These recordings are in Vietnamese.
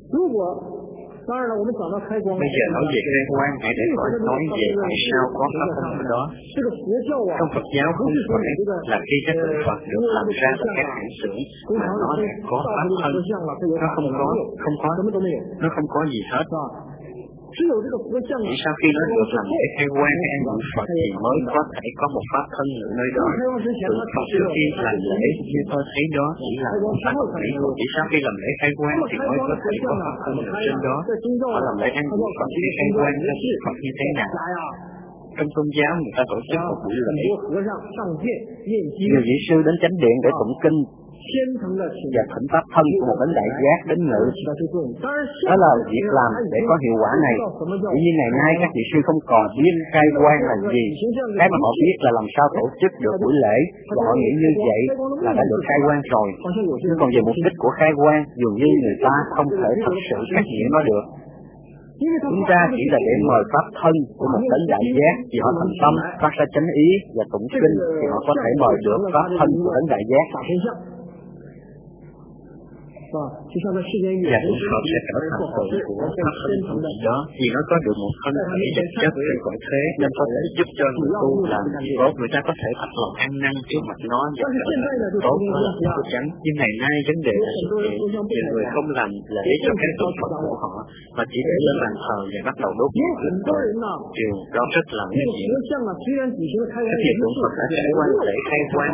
Bây giờ nói về khai quang, hãy để khỏi nói về tại sao có pháp thân ở đó. Trong Phật giáo không phải là khi các tượng Phật được làm ra từ các hãng xưởng mà nó đã có pháp thân. Nó không có gì hết. Chỉ sau khi nó được làm lễ khai quang hay ăn ngũ Phật thì mới có thể có một pháp thân ở nơi đó. Tượng Phật trước khi làm lễ như tôi thấy đó chỉ là một pháp lý, chỉ sau khi làm lễ khai quang thì mới có thể có pháp thân ở trên đó. Họ làm lễ ăn ngũ Phật hay khai quang các tượng Phật như thế nào? Trong tôn giáo người ta tổ chức một buổi lễ. Nhiều vị sư đến chánh điện để tụng kinh và thỉnh pháp thân của một đấng đại giác đến ngự. Đó là việc làm để có hiệu quả này. Tuy nhiên ngày nay các vị sư không còn biết khai quang là gì. Cái mà họ biết là làm sao tổ chức được buổi lễ, và họ nghĩ như vậy là đã được khai quang rồi. Nhưng còn về mục đích của khai quang, dường như người ta không thể thực sự phát hiện nó được. Chúng ta chỉ là để mời pháp thân của một đấng đại giác, vì họ thành tâm phát ra chánh ý và tụng kinh thì họ có thể mời được pháp thân của đấng đại giác. Và cũng Phật sẽ trở thành tự của pháp thân của gì đó, vì nó có được một thân thể vật chất trên cõi thế nên có thể giúp cho người tu làm tốt. Người ta có thể thật lòng ăn năn trước mặt nó và trở thành tốt và làm tốt chánh. Nhưng ngày nay vấn đề là sự kiện, nhiều người không làm lễ cho các tượng Phật của họ mà chỉ để lên bàn thờ và bắt đầu đốt nhang lên thôi. Điều đó rất là nguy hiểm. Các vị tượng Phật đã trải qua lễ khai quang.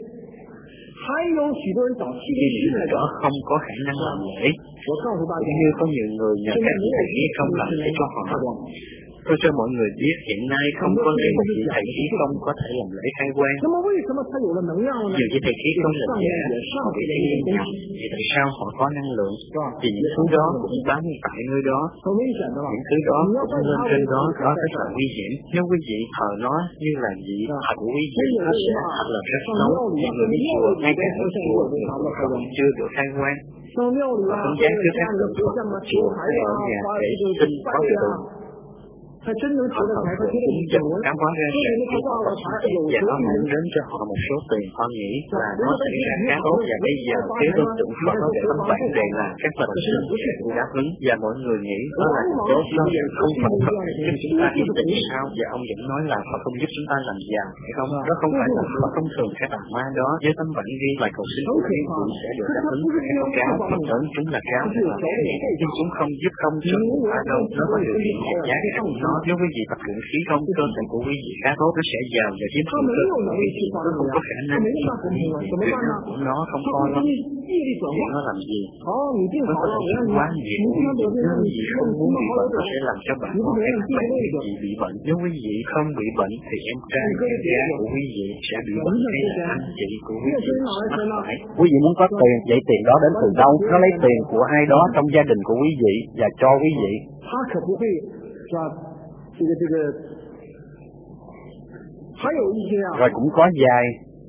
Khi những người đó không có khả năng làm lễ, cũng như có nhiều người nhờ các vị thầy khí công làm lễ cho họ. Tôi cho mọi người biết hiện nay không có lẽ một vị thầy khí công có thể làm lễ khai quang. Nhiều vị thầy khí công làm giả, họ bị thiên nhiên nhập. Vì tại sao họ có năng lượng? Vì những thứ đó cũng bám tại nơi đó. Những thứ đó cũng lên trên đó, đó rất là nguy hiểm. Nếu quý vị thờ nó như là vị thật của quý vị, nó sẽ thật là rất xấu. Những người đi chùa, ngay cả ở chùa, cũng chưa được khai quang. Họ không dám cứ các tượng Phật ở chùa hay ở nhà để xin có tượng. Họ thật sự cũng dần khám phá ra rằng khi họ có sự kiện và nó mang đến cho họ một số tiền, họ nghĩ là nó xảy ra khá tốt, và bây giờ cái đối tượng Phật nó để tấm bản đề là các Phật sư sẽ đáp ứng, và mọi người nghĩ nó là tốt, nó không phải Phật giúp chúng ta yên tĩnh sao, và ông vẫn nói là Phật không giúp chúng ta làm giàu, phải không? Đó không phải là Phật thông thường các bà ma đó với tấm bản ghi bài cầu xin của thiên cũng sẽ được đáp ứng phải không cáo? Phần lớn chúng là cáo hay là lẽ nhưng chúng không giúp không cho chúng ta đâu, nó có điều kiện hạt giá khác nó. Nếu quý vị tập luyện khí công, cơ thể của quý vị khá tốt, nó sẽ giàu và chiếm hữu cơ của quý vị. Nó không có khả năng của nó không có lắm. Thì nó làm gì? Nó có thể quá nhiều. Nếu quý vị không muốn bị bệnh, nó sẽ làm cho bạn có khả năng bạn quý vị bị bệnh. Nếu quý vị không bị bệnh thì em trai, em gái của quý vị sẽ bị bệnh, hay là anh chị của quý vị mắc phải. Quý vị muốn có tiền, vậy tiền đó đến từ đâu? Nó lấy tiền của ai đó trong gia đình của quý vị và cho quý vị. Rồi cũng có vài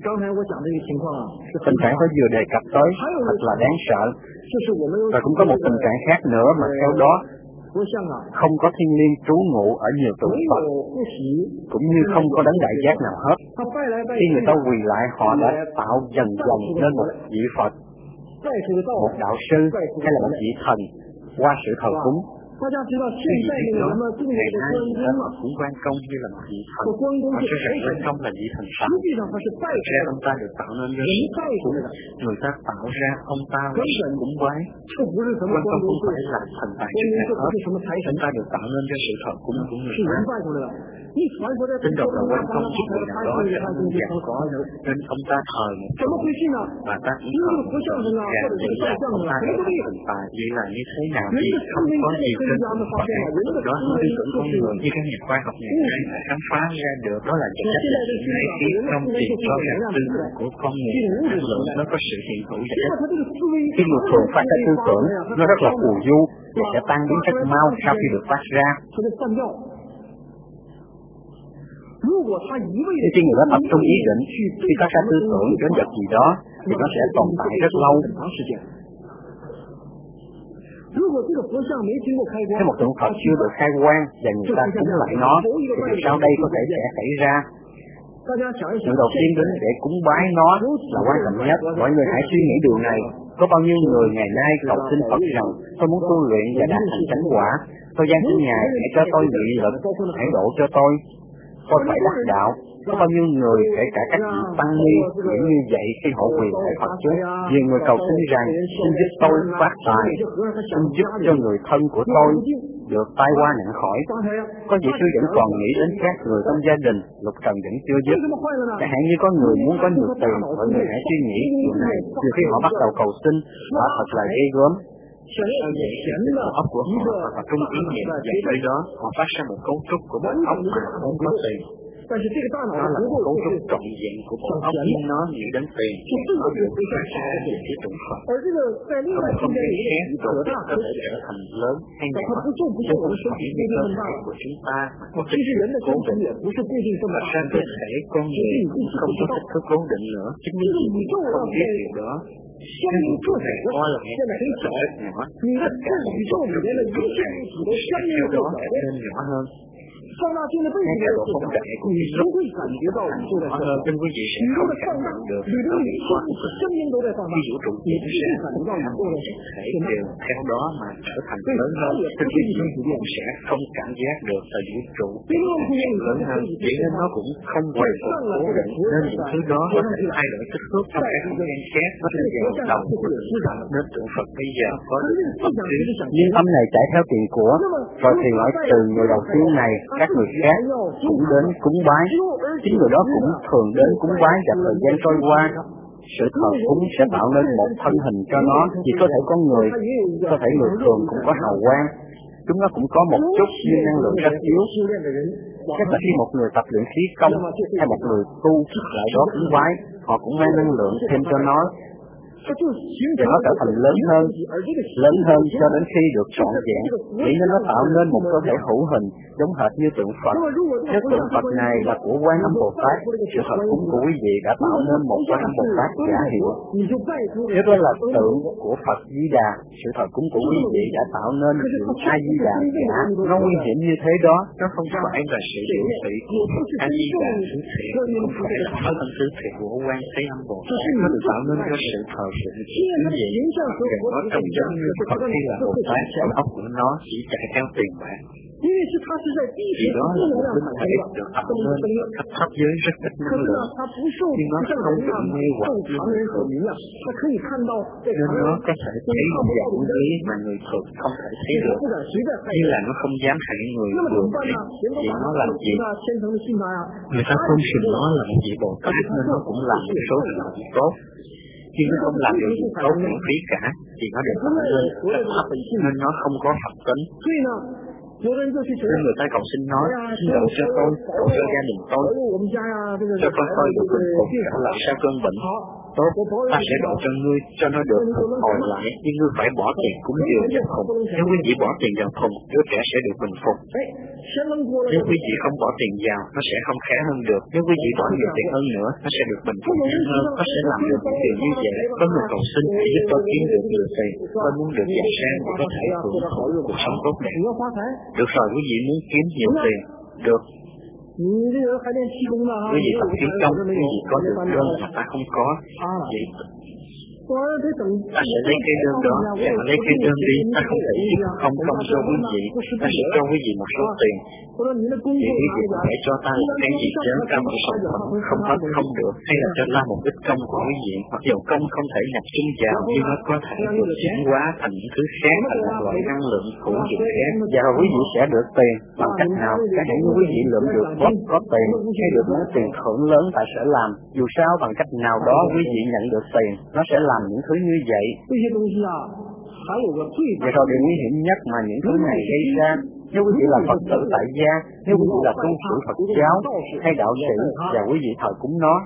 tình trạng tôi vừa đề cập tới thật là đáng sợ. Rồi cũng có một tình trạng khác nữa mà theo đó không có thiên liêng trú ngụ ở nhiều tượng Phật, cũng như không có đấng đại giác nào hết. Khi người ta quỳ lại, họ đã tạo dần dần nên một vị Phật, một đạo sư hay là một vị thần qua sự thờ cúng. Quý vị biết đó, ngày nay đã Phật cũng Quan Công như là một vị thần. Họ cho rằng Quan Công là vị thần tạo. Thực ra ông ta được tạo nên do sự cúng. Người ta tạo ra ông ta là sự cúng bái. Quan Công không phải là thần tài chức nào hết. Ông ta được tạo nên do sự thờ cúng của người ta. Tin đồn là Quan Công giúp người nào đó trở nên giàu có nên ông ta thờ một chỗ và ta cũng thờ một chỗ gà để là ông ta trở thành thần tài. Vậy là như thế nào thì không có gì trên Phật đó là tư tưởng con người như các nhà khoa học ngày nay đã khám phá ra được. Đó là chất là sự ngay khi trong tiền cho rằng tư tưởng của con người năng lượng nó có sự hiện hữu và chất. Khi người thường phát ra tư tưởng nó rất là phù du và sẽ tan biến rất mau sau khi được phát ra. Khi người đó tập trung ý định khi phát ra tư tưởng đến vật gì đó thì nó sẽ tồn tại rất lâu. Nếu một tượng Phật chưa được khai quang và người ta cúng lại nó thì sau đây có thể sẽ xảy ra. Sự đầu tiên đến để cúng bái nó là quan trọng nhất. Mọi người hãy suy nghĩ điều này. Có bao nhiêu người ngày nay cầu xin Phật rằng tôi muốn tu luyện và đạt thành chánh quả, tôi gian xin Ngài hãy cho tôi nghị lực, hãy độ cho tôi phải đắc đạo. Có bao nhiêu người, kể cả các vị tăng ni, cũng như vậy khi họ quỳ lạy Phật trước. Nhiều người cầu xin rằng xin giúp tôi phát tài, xin giúp cho người thân của tôi được tai qua nạn khỏi. Có vị sư vẫn còn nghĩ đến các người trong gia đình, lục trần vẫn chưa dứt. Chẳng hạn như có người muốn có nhiều tiền, mọi người hãy suy nghĩ điều này. Nhiều khi họ bắt đầu cầu xin, họ thật là ghê gớm. Sau vậy, bộ óc của họ và trung ý niệm dạy tới đó, họ phát ra một cấu trúc của bộ óc mà không có tiền. Đó là một cấu trúc trọn vẹn của bộ óc, nhưng nó nghĩ đến tiền, nó được phát ra về phía tụng Phật. Không thể khác, độ có thể trở thành lớn hay nhỏ, nhưng không phải vì cơ thể của chúng ta mà có thích thức cố định. Và sang cơ thể con người không có thích thức cố định nữa, chính vì không biết điều đó. Nhưng vũ trụ này có là một cái trở rất nhỏ, tất cả những chỗ trong vũ trụ này sẽ theo đó trở nên nhỏ hơn. Ngay cả độ phóng đại của cái lúc cũng nhỏ hơn, nên quý vị sẽ không cảm nhận được nó bị quá. Khi vũ trụ diễn ra, cả mọi thể đều theo đó mà trở thành lớn hơn, nên quý vị cũng sẽ không cảm giác được là vũ trụ lớn hơn, chỉ nên nó cũng không hoàn toàn cố định, nên những thứ đó có thể thay đổi kích thước trong các không gian khác, nó sẽ dần đầu của tượng Phật, nên tượng Phật bây giờ có được tâm trí. Nhưng tâm này chạy theo tiền của, rồi thì hỏi từ người đầu tiên này, các người khác cũng đến cúng bái, chính người đó cũng thường đến cúng bái, và thời gian trôi qua, sự thờ cúng sẽ tạo nên một thân hình cho nó. Vì cơ thể con người, cơ thể người thường cũng có hào quang, chúng nó cũng có một chút như năng lượng rất yếu. Chắc là khi một người tập luyện khí công hay một người tu lại đó cúng bái, họ cũng mang năng lượng thêm cho nó, và nó trở thành lớn hơn cho đến khi được trọn vẹn, để nên nó tạo nên một cơ thể hữu hình giống hệt như tượng Phật. Nếu tượng Phật này là của Quan Âm Bồ Tát, sự thờ cúng của quý vị đã tạo nên một Quan Âm Bồ Tát giả hiệu. Nếu đó là tượng của Phật Di Đà, sự thờ cúng của quý vị đã tạo nên tượng A Di Đà giả. Nó nguy hiểm như thế đó, nó không phải là sự biểu thị của A Di Đà thứ thiệt, không phải là thân thứ thiệt của Quan Thế Âm Bồ Tát. Nó được tạo nên do sự thờ phụng như vậy, gần nó trông giống như Phật hay là Bồ Tát, trong óc của nó chỉ chạy theo tiền bạc. Vì đó là một linh thể được tạo nên ở thấp giới rất ít năng lượng, nhưng nó không bị mê hoặc như người thường, nên nó có thể thấy dạng lý mà người thường không thể thấy được, như là nó không dám hại người thường vì nó làm gì. Người ta không xin nó là một vị Bồ Tát nên nó cũng làm một số việc tốt, nhưng nó không làm được gì tốt miễn phí cả, vì nó được tạo nên rất thấp nên nó không có Phật tính. Nên người ta cầu xin nói, xin độ cho tôi, độ cho gia đình tôi, cho con tôi được bình phục trở lại sau cơn bệnh. Tốt, ta sẽ độ cho ngươi, cho nó được phục hồi lại, nhưng ngươi phải bỏ tiền cúng dường vào thùng. Nếu quý vị bỏ tiền vào thùng, đứa trẻ sẽ được bình phục. Nếu quý vị không bỏ tiền vào, nó sẽ không khá hơn được. Nếu quý vị bỏ nhiều tiền hơn nữa, nó sẽ được bình phục nhanh hơn. Nó sẽ làm được những điều như vậy. Có người cầu xin hãy giúp tôi kiếm được nhiều tiền. Tôi muốn được giàu sang để có thể hưởng thụ cuộc sống tốt đẹp. Được rồi, quý vị muốn kiếm nhiều tiền, được. Quý vị tập kiếm công, quý vị có được đơn mà ta không có, vậy ta sẽ lấy cái đơn đó, và lấy cái đơn đi, ta không thể giúp không công cho quý vị, ta sẽ cho quý vị một số tiền. Thì quý vị có thể cho ta một cái gì chứ, ta một sản phẩm không hết không được, hay là cho ta một ít công của quý vị, hoặc dầu công không thể nhập chung vào, nhưng nó có thể được chuyển hóa thành những thứ khác, thành một loại năng lượng hữu dụng khác, và rồi quý vị sẽ được tiền. Bằng cách nào, cả hãy như quý vị lượm được có tiền, hay được món tiền thưởng lớn ta sẽ làm, dù sao bằng cách nào đó quý vị nhận được tiền, nó sẽ làm những thứ như vậy. Vậy rồi điều nguy hiểm nhất mà những thứ này gây ra, nếu quý vị là Phật tử tại gia, nếu quý vị là tu sĩ Phật giáo hay đạo sĩ và quý vị thờ cúng nó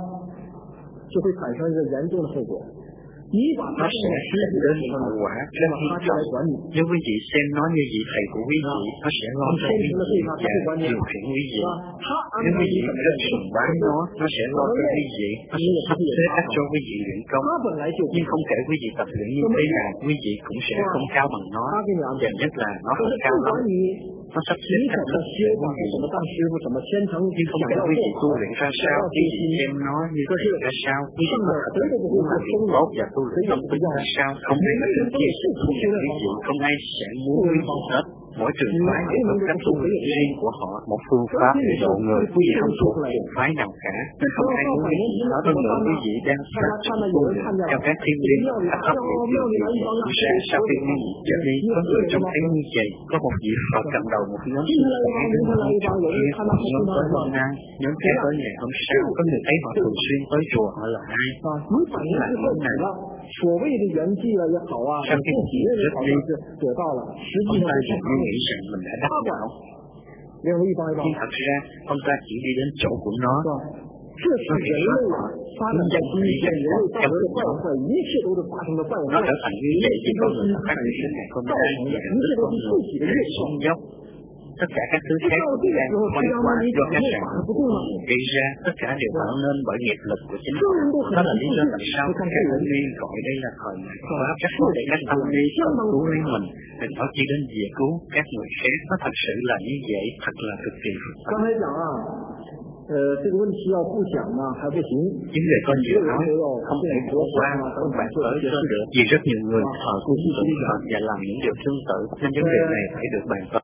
sẽ dẫn đến hậu quả rất nghiêm trọng. Nếu quý vị xem nó như vị thầy của quý vị, nó sẽ lo cho quý vị và điều khiển quý vị. Nếu quý vị rất sùng bái nó sẽ lo cho quý vị, nó sẽ sắp xếp cách cho quý vị luyện công. Nhưng không kể quý vị tập luyện như thế nào, quý vị cũng sẽ không cao bằng nó, và nhất là nó không cao lắm. nó sắp xếp cách thức để quý vị nhưng không biết quý vị tu luyện ra sao, quý vị xem nó như thế ra sao, quý vị có thật sự muốn làm việc tốt và tu luyện tâm tính ra sao, không ai có thể chia sẻ tu luyện với chị, không ai sẽ muốn quý vị hết. Mỗi trường phái đều có cách tu luyện riêng của họ, một phương pháp để độ người. Quý vị không thuộc trường phái nào cả, nên không ai muốn quý vị hết. Hơn nữa quý vị đang phát triển tu luyện theo các thiên liêng, các pháp để điều ra sau khi quý vị trở đi. Có người trông thấy như vậy, có một vị Phật cầm đầu một nhóm sư phải đến hôm trước kia, nhóm tới hôm nay, nhóm khác tới ngày hôm sau. Có người thấy họ thường xuyên tới chùa, họ là ai? Là những nào? Sau khi chị rất đi, ông ta dường như nghĩ rằng mình đã đắc đạo. Nhưng thật ra, ông ta chỉ đi đến chỗ của nó. Nó kiểm soát họ, hướng dẫn đi cách làm theo hướng nó. Nó trở thành như vậy khi con người phát triển đến ngày hôm nay và hình thức con người để xuống dốc. Tất cả các thứ khác cũng đang quay quả do các sản phẩm gây ra, tất cả đều tạo nên bởi nghiệp lực của chính họ. Đó là lý do tại sao các thanh niên gọi đây là thời đại Pháp, để các thanh niên tự cứu lấy mình, đừng nói chỉ đến việc cứu các người khác. Nó thật sự là như vậy, thật là cực kỳ phức tạp. 这个问题要不讲呢还不行。 Chính vì con nhiều nói, không thể bỏ qua, không bạn tới cho được. Vì rất nhiều người thờ cúng tượng Phật và làm những điều tương tự, nên vấn đề này phải được bàn tới.